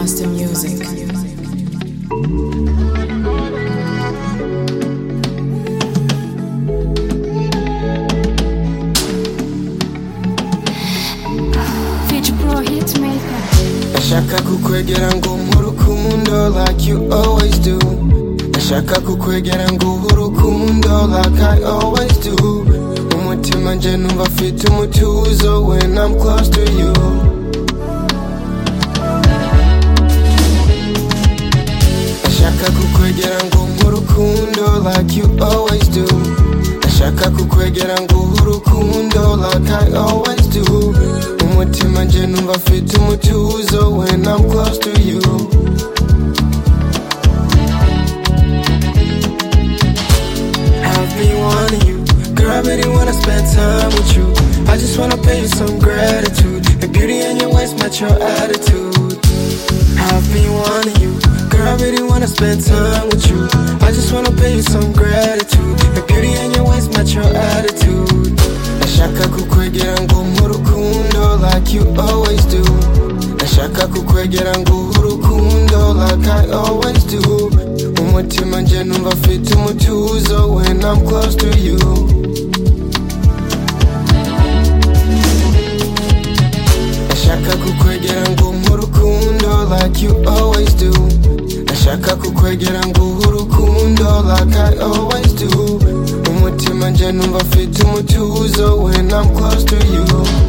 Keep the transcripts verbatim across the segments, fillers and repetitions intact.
Master Music. Future Pro Hitmaker. Nashaka kukwegera ngo murukundo like you always do. Nashaka kukwegera ngo urukundo like I always do. Umutima nje numva mfite umutuzo when I'm close to you. Nashaka kukwegera ngo murukundo like you always do. Nashaka kukwegera ngo urukundo like I always do. Umutima nje numva mfite umutuzo when I'm close to you. I've been wanting you, girl, I really wanna spend time with you. I just wanna pay you some gratitude. Your beauty and your ways match your attitude. I've been wanting you, girl, I really wanna spend time with you. I just wanna pay you some gratitude. Your beauty and your ways match your attitude. Nashaka kukwegera ngo murukundo like you always do. Nashaka kukwegera ngo urukundo like I always do. Umutima nje numva mfite umutuzo when I'm close to you. Nashaka kukwegera ngo murukundo like you always do. Nashaka kukwegera ngo urukundo like I always do. Umutima nje numva mfite umutuzo when I'm close to you.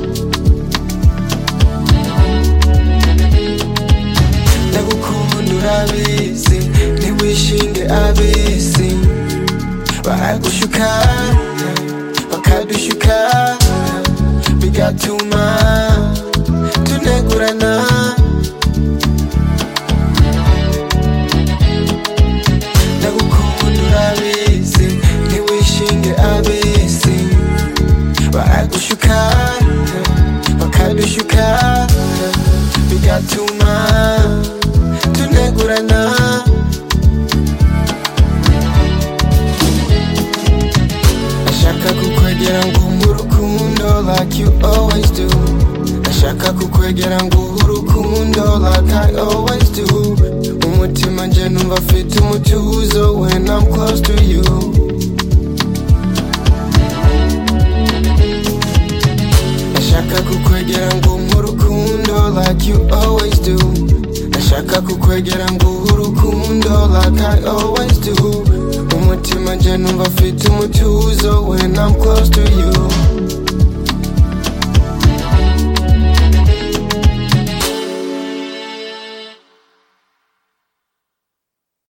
Ndagukunda urabizi ntiwishinge abisi. Baragushuka bakadushuka bigatuma tunegurana. Ndagukunda urabizi ntiwishinge abisi. Baragushuka bakadushuka bigatuma tunegurana. Nashaka kukwegera ngo murukundo like you always do. Nashaka kukwegera ngo urukundo like I always do. Umutima nje numva mfite umutuzo when I'm close to you. Nashaka kukwegera ngo murukundo like you always do. Nashaka kukwegera ngo urukundo like I always do. Umutima nje numva mfite umutuzo when I'm close to you.